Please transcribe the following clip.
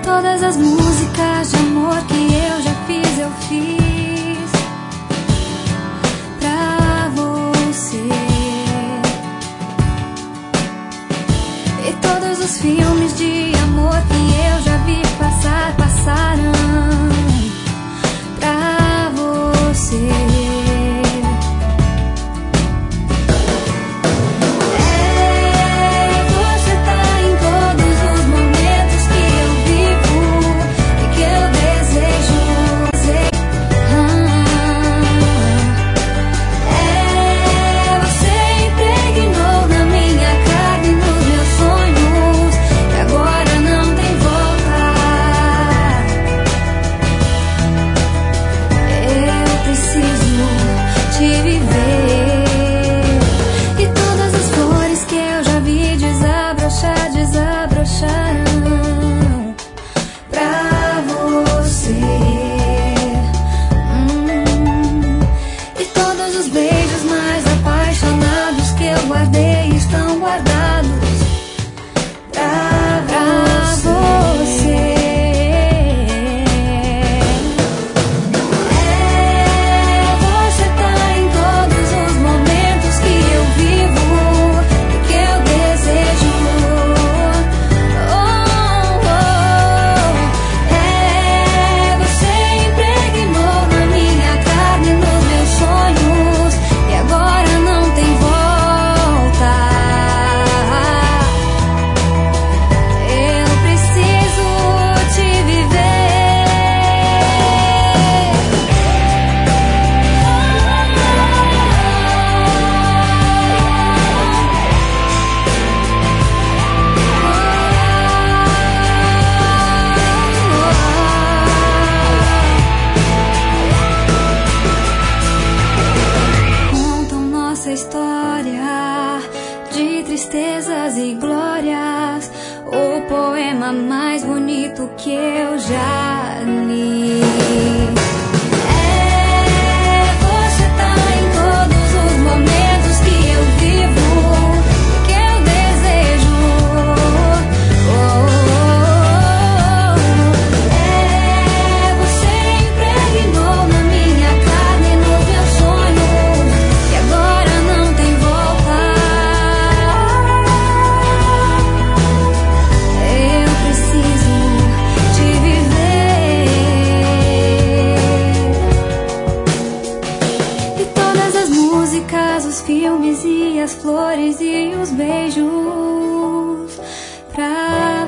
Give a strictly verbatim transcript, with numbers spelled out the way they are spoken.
Todas as músicas de amor que eu já fiz, eu fiz pra você. E todos os filmes de amor que eu já vi passar, passaram pra você. História de tristezas e glórias, o poema mais bonito que eu já li. É, você tá em todos os momentos que eu vivo, que eu desejo. Oh, oh, oh. É, você impregnou na minha carne e nos meus sonhos, e agora não tem volta. Eu preciso te viver. E todas as músicas, os filmes e as flores e os beijos pra